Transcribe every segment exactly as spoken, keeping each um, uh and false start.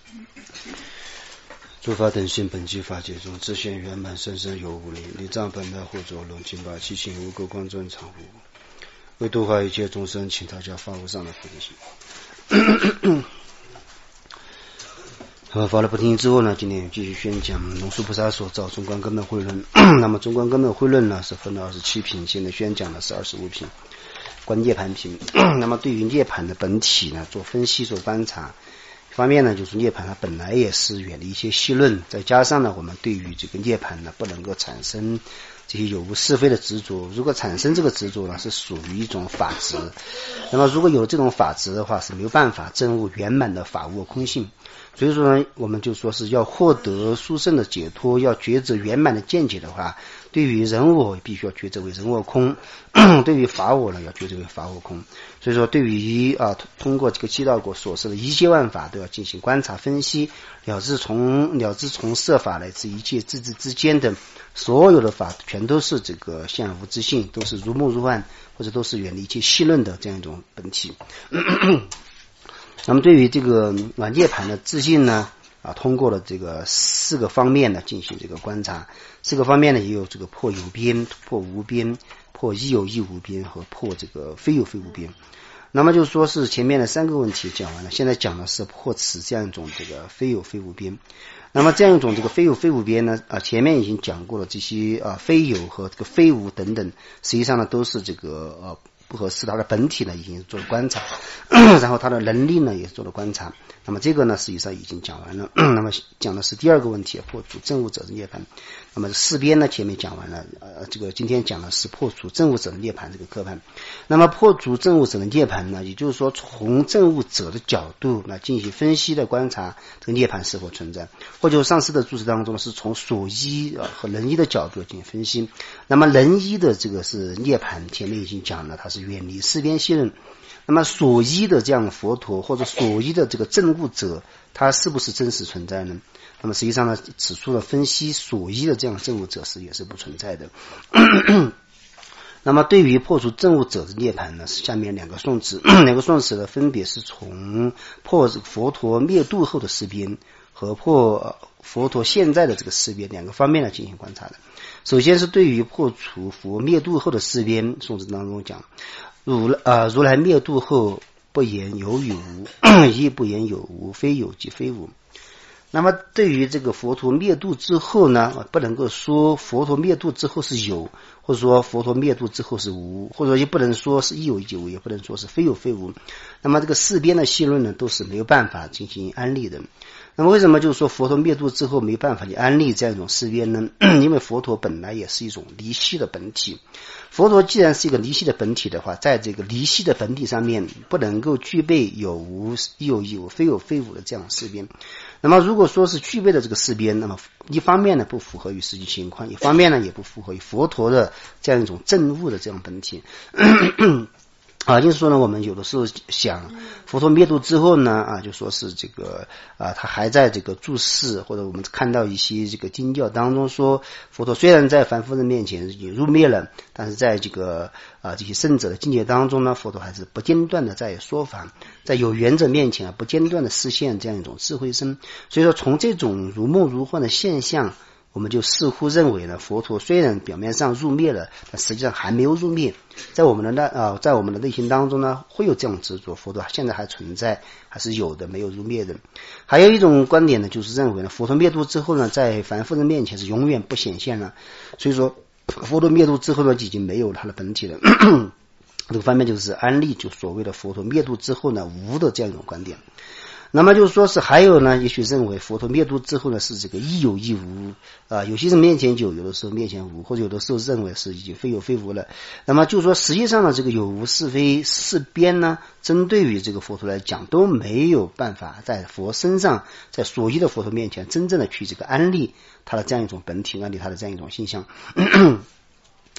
诸法等性本具法界中，自现圆满生生有无力，理障本来或作龙金巴七情无垢光正常无，为度化一切众生，请大家发无上的菩提心。好，发了菩提心之后呢，今天继续宣讲龙树菩萨所造中观根本慧论。那么中观根本慧论呢是分了二十七品，现在宣讲的是二十五品，观涅盘品。那么对于涅盘的本体呢做分析做观察，一方面呢就是涅盘它本来也是远离一些细论，再加上呢我们对于这个涅盘呢不能够产生这些有无是非的执着，如果产生这个执着呢是属于一种法执，那么如果有这种法执的话是没有办法证悟圆满的法无空性。所以说呢我们就说是要获得殊胜的解脱，要觉知圆满的见解的话，对于人我必须要觉知为人我空，对于法我呢要觉知为法我空。所以说对于啊通过这个七道果所示的一切万法都要进行观察分析，了知从了知从色法来自一切自治之间的所有的法全都是这个现无之性，都是如梦如幻，或者都是远离一切细论的这样一种本体。那么对于这个啊涅盘的自信呢啊通过了这个四个方面呢进行这个观察，四个方面呢也有这个破有边、破无边、破亦有亦无边和破这个非有非无边。那么就说是前面的三个问题讲完了，现在讲的是破此这样一种这个非有非无边。那么这样一种这个非有非无边呢啊前面已经讲过了，这些啊非有和这个非无等等实际上呢都是这个呃不合适，它的本体呢已经做了观察，然后它的能力呢也做了观察。那么这个呢实际上已经讲完了。那么讲的是第二个问题，破除证悟者的涅槃。那么四边呢前面讲完了，呃这个今天讲的是破除证悟者的涅槃这个课判。那么破除证悟者的涅槃呢，也就是说从证悟者的角度来进行分析的观察这个涅槃是否存在，或者上次的注释当中是从所依和能依的角度进行分析。那么能依的这个是涅槃，前面已经讲了，它是远离四边细论。那么所依的这样的佛陀或者所依的这个证悟者，它是不是真实存在呢？那么实际上呢此处的分析所依的这样的证悟者是也是不存在的。那么对于破除证悟者的涅槃呢，下面两个颂词，两个颂词呢分别是从破佛陀灭度后的四边和破佛陀现在的这个四边两个方面来进行观察的。首先是对于破除佛灭度后的四边，颂词当中讲如呃如来灭度后不言有与无，亦不言有无，非有即非无。那么对于这个佛陀灭度之后呢，不能够说佛陀灭度之后是有，或者说佛陀灭度之后是无，或者也不能说是亦有亦无，也不能说是非有非无。那么这个四边的细论呢都是没有办法进行安立的。那么为什么就是说佛陀灭度之后没办法去安立这样一种四边呢？因为佛陀本来也是一种离系的本体，佛陀既然是一个离系的本体的话，在这个离系的本体上面不能够具备有无、亦有亦无、非有非无的这样四边。那么如果说是具备的这个四边，那么一方面呢不符合于实际情况，一方面呢也不符合于佛陀的这样一种证悟的这样本体。啊，就是说呢，我们有的时候想佛陀灭度之后呢，啊，就说是这个啊，他还在这个注释，或者我们看到一些这个经教当中说，佛陀虽然在凡夫人面前已经入灭了，但是在这个啊这些圣者的境界当中呢，佛陀还是不间断的在说法，在有缘者面前啊，不间断的实现这样一种智慧身。所以说，从这种如梦如幻的现象，我们就似乎认为呢，佛陀虽然表面上入灭了，但实际上还没有入灭。在我们的内啊、呃，在我们的内心当中呢，会有这种执着，佛陀现在还存在，还是有的，没有入灭的。还有一种观点呢，就是认为呢，佛陀灭度之后呢，在凡夫人面前是永远不显现了。所以说，佛陀灭度之后呢，已经没有他的本体了。这个方面就是安立，就所谓的佛陀灭度之后呢，无的这样一种观点。那么就是说是还有呢，也许认为佛陀灭度之后呢是这个亦有亦无啊，有些人面前有，有的时候面前无，或者有的时候认为是已经非有非无了。那么就是说实际上呢，这个有无是非四边呢，针对于这个佛陀来讲都没有办法在佛身上，在所依的佛陀面前真正的去这个安立他的这样一种本体，安立他的这样一种性相。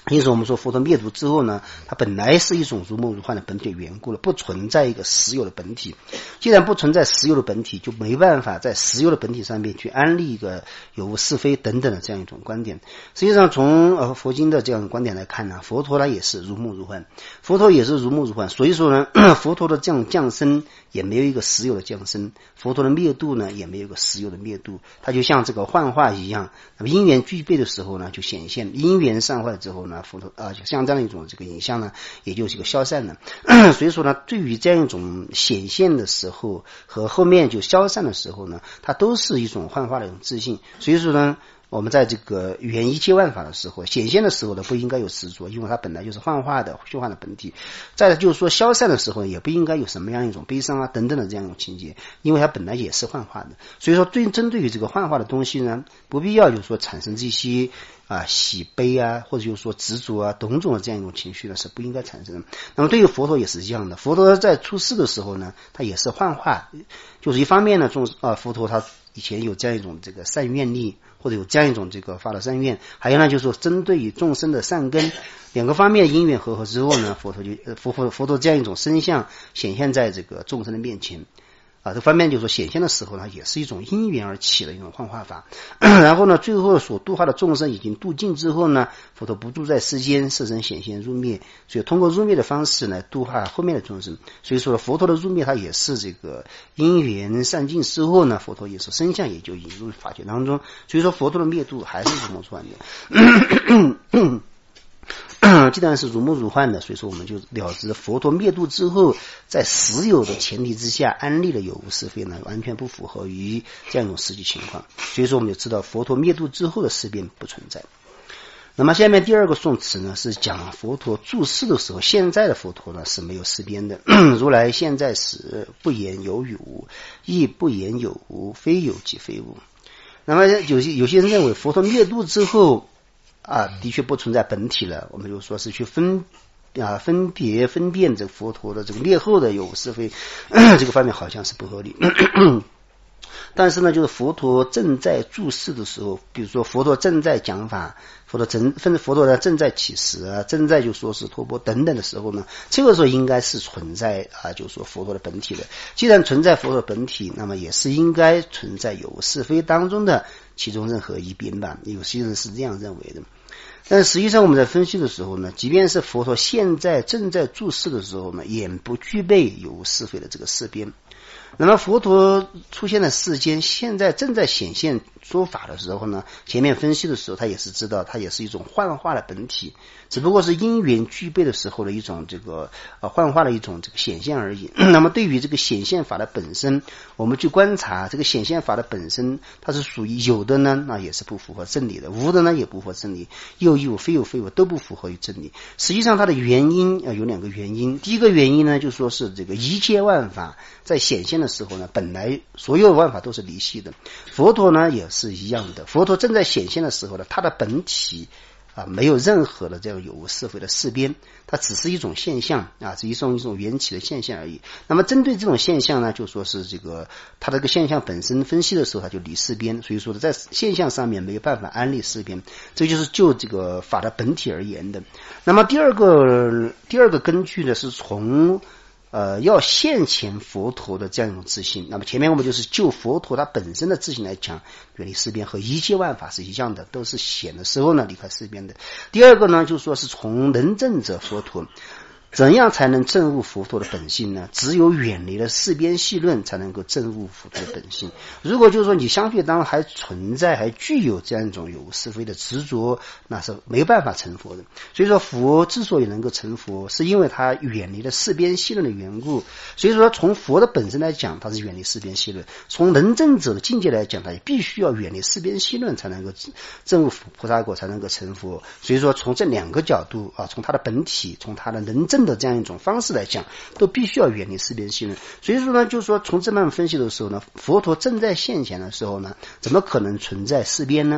因此我们说佛陀灭度之后呢，它本来是一种如梦如幻的本体缘故了，不存在一个实有的本体。既然不存在实有的本体，就没办法在实有的本体上面去安立一个有无是非等等的这样一种观点。实际上从呃佛经的这样的观点来看呢，佛陀呢也是如梦如幻，佛陀也是如梦如幻，所以说呢佛陀的这样降生也没有一个实有的降生，佛陀的灭度呢也没有一个实有的灭度，它就像这个幻化一样，那么因缘具备的时候呢就显现，因缘散坏之后呢佛陀啊、呃，像这样一种这个影像呢也就是一个消散了。所以说呢对于这样一种显现的时候和后面就消散的时候呢，它都是一种幻化的一种自性。所以说呢我们在这个圆一切万法的时候，显现的时候呢不应该有执着，因为它本来就是幻化的虚幻的本体。再就是说消散的时候也不应该有什么样一种悲伤啊等等的这样一种情节，因为它本来也是幻化的。所以说对针对于这个幻化的东西呢，不必要就是说产生这些啊喜悲啊或者就是说执着啊种种的这样一种情绪呢是不应该产生的。那么对于佛陀也是一样的，佛陀在出世的时候呢他也是幻化，就是一方面呢众啊佛陀他以前有这样一种这个善愿力，或者有这样一种这个发了善愿，还有呢就是说针对于众生的善根两个方面因缘和合之后呢，佛陀就佛佛佛陀这样一种身相显现在这个众生的面前啊，这方面就是说显现的时候呢也是一种因缘而起的一种幻化法。然后呢最后所度化的众生已经度尽之后呢，佛陀不住在世间，色身显现入灭，所以通过入灭的方式来度化后面的众生。所以说佛陀的入灭它也是这个因缘散尽之后呢，佛陀也是身相也就引入法界当中。所以说佛陀的灭度还是如梦如幻的。既然是如梦如幻的，所以说我们就了知佛陀灭度之后在实有的前提之下安立了有无是非呢，完全不符合于这样一种实际情况。所以说我们就知道佛陀灭度之后的事变不存在。那么下面第二个颂词呢是讲佛陀住世的时候，现在的佛陀呢是没有事变的。如来现在时不言有与无，亦不言有无，非有即非无。那么有些有些人认为佛陀灭度之后啊，的确不存在本体了，我们就说是去分啊分别分辨这个佛陀的这个灭后的有无是非，这个方面好像是不合理。但是呢就是佛陀正在住世的时候，比如说佛陀正在讲法，佛陀正佛陀呢正在起时啊，正在就说是托钵等等的时候呢，这个时候应该是存在啊就说佛陀的本体的。既然存在佛陀的本体，那么也是应该存在有无是非当中的其中任何一边吧，有些人是这样认为的。但实际上我们在分析的时候呢，即便是佛陀现在正在住世的时候呢，也不具备有无是非的这个事边。那么佛陀出现在世间，现在正在显现说法的时候呢，前面分析的时候他也是知道它也是一种幻化的本体，只不过是因缘具备的时候的一种这个呃幻化的一种这个显现而已。那么对于这个显现法的本身，我们去观察这个显现法的本身，它是属于有的呢，那也是不符合真理的；无的呢也不符合真理，有有非有非有都不符合于真理。实际上它的原因呃有两个原因。第一个原因呢，就说是这个一切万法在显现的时候呢，本来所有万法都是离系的，佛陀呢也是一样的。佛陀正在显现的时候呢，它的本体啊没有任何的这样有无是非的事边，它只是一种现象啊，是一种一种缘起的现象而已。那么针对这种现象呢，就说是这个它这个现象本身分析的时候，它就离事边，所以说在现象上面没有办法安立事边，这就是就这个法的本体而言的。那么第二个第二个根据呢，是从呃，要现前佛陀的这样一种自信。那么前面我们就是就佛陀他本身的自信来讲，远离事边和一切万法是一样的，都是显的时候呢离开事边的。第二个呢，就是说是从能证者佛陀，怎样才能证悟佛陀的本性呢？只有远离了事边细论，才能够证悟佛陀的本性。如果就是说你相对当中还存在还具有这样一种有无是非的执着，那是没有办法成佛的。所以说佛之所以能够成佛，是因为他远离了事边细论的缘故。所以说从佛的本身来讲，他是远离事边细论；从能证者的境界来讲，他也必须要远离事边细论，才能够证悟菩萨果，才能够成佛。所以说从这两个角度啊，从他的本体，从他的能证的这样一种方式来讲，都必须要远离事边细论。所以说呢，就是说从这么分析的时候呢，佛陀正在现前的时候呢，怎么可能存在事边呢？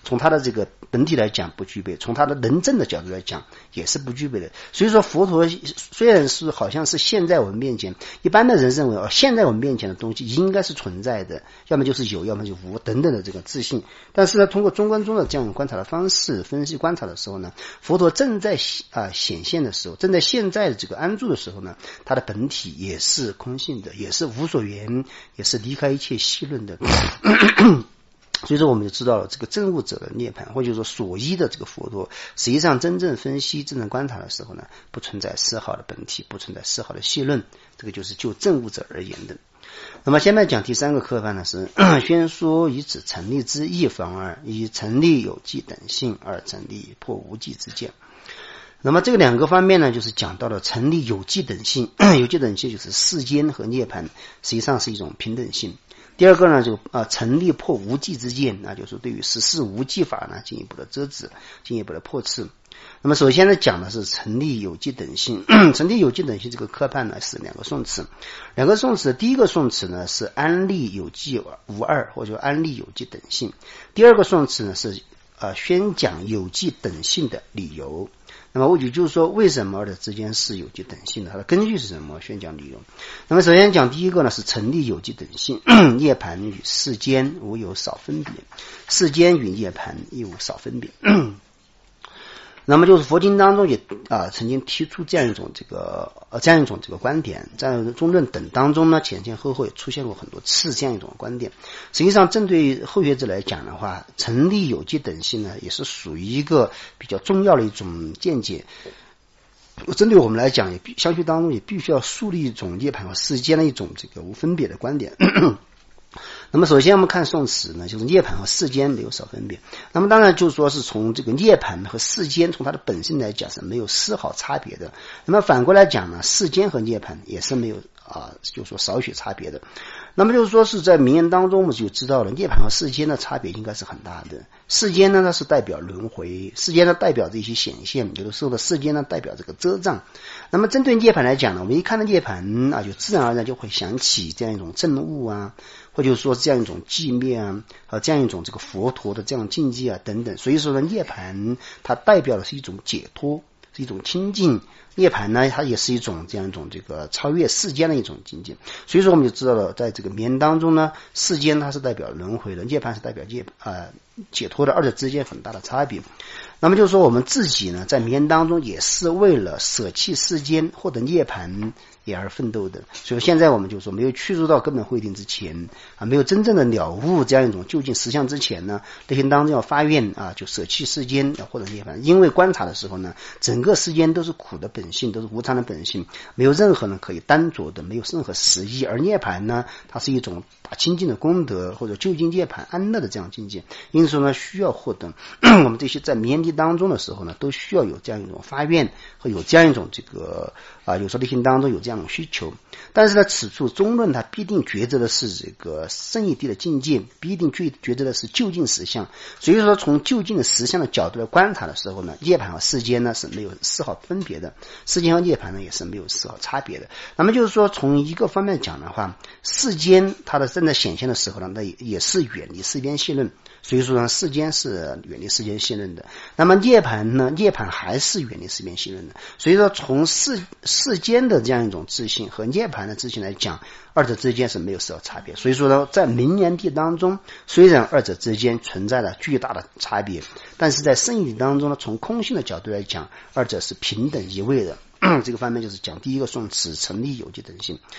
从它的这个本体来讲不具备，从它的能证的角度来讲也是不具备的。所以说佛陀虽然是好像是现在我们面前，一般的人认为哦，现在我们面前的东西应该是存在的，要么就是有，要么就无等等的这个自信。但是呢，通过中观中的这样观察的方式分析观察的时候呢，佛陀正在啊显现的时候，正在现在的这个安住的时候呢，它的本体也是空性的，也是无所缘，也是离开一切细论的。所以说我们就知道了这个证悟者的涅槃，或者说所依的这个佛陀，实际上真正分析真正观察的时候呢，不存在丝毫的本体，不存在丝毫的细论，这个就是就证悟者而言的。那么现在讲第三个科判呢，是宣说以指成立之一方二，以成立有记等性，二成立破无记之见。那么这个两个方面呢，就是讲到了成立有记等性，有记等性就是世间和涅槃实际上是一种平等性。第二个呢，就啊成立破无记之见，那就是对于十四无记法呢进一步的遮止，进一步的破斥。那么首先呢讲的是成立有记等性，成立有记等性这个科判呢是两个宋词，两个宋词，第一个宋词呢是安立有记无二，或者安立有记等性，第二个宋词呢是呃宣讲有记等性的理由。那么也就是说，为什么二者之间是有记等性的？它的根据是什么？宣讲理由。那么首先讲第一个呢，是成立有记等性，涅槃与世间无有少分别，世间与涅槃亦无少分别。那么就是佛经当中也啊曾经提出这样一种这个呃这样一种这个观点，在中论等当中呢前前后后也出现过很多次这样一种观点。实际上针对后学者来讲的话，成立有记等性呢也是属于一个比较重要的一种见解。针对我们来讲，也必相续当中也必须要树立一种涅槃和世间的一种这个无分别的观点。那么首先我们看宋词呢，就是涅槃和世间没有少分别。那么当然就是说是从这个涅槃和世间从它的本性来讲是没有丝毫差别的。那么反过来讲呢，世间和涅槃也是没有啊，就是说少许差别的。那么就是说是在名言当中我们就知道了，涅槃和世间的差别应该是很大的。世间呢它是代表轮回，世间呢代表这些显现，有的时候的世间呢代表这个遮障。那么针对涅槃来讲呢，我们一看到涅槃啊，就自然而然就会想起这样一种证悟啊，或者说这样一种寂灭啊，和这样一种这个佛陀的这样境界啊等等。所以说呢，涅槃它代表的是一种解脱，是一种清净。涅槃呢，它也是一种这样一种这个超越世间的一种境界。所以说我们就知道了，在这个名言当中呢，世间它是代表轮回的，涅槃是代表解呃解脱的，二者之间很大的差别。那么就是说我们自己呢，在名言当中也是为了舍弃世间获得涅槃也而奋斗的。所以现在我们就说，没有去入到根本慧定之前啊，没有真正的了悟这样一种究竟实相之前呢，内心当中要发愿啊，就舍弃世间要获得涅槃。因为观察的时候呢，整个世间都是苦的本性，都是无常的本性，没有任何人可以单着的，没有任何实义。而涅槃呢，它是一种大清净的功德，或者究竟涅槃安乐的这样境界。因此呢，需要获得我们这些在名言地当中的时候呢，都需要有这样一种发愿和有这样一种这个啊，有时候内心当中有这样一种需求。但是呢，此处中论它必定抉择的是这个圣义地的境界，必定抉抉择的是究竟实相。所以说从究竟的实相的角度来观察的时候呢，涅槃和世间呢是没有丝毫分别的，世间和涅槃呢也是没有丝毫差别的。那么就是说从一个方面讲的话，世间它的正在显现的时候呢，那也是远离世间信论，所以说呢，世间是远离世间信论的。那么涅槃呢，涅槃还是远离世间信论的。所以说从世世间的这样一种自信和涅槃的自信来讲，二者之间是没有丝毫差别。所以说呢，在名言地当中，虽然二者之间存在了巨大的差别，但是在圣义地当中呢，从空性的角度来讲，二者是平等一位的。这个方面就是讲第一个宋词成立有记等性。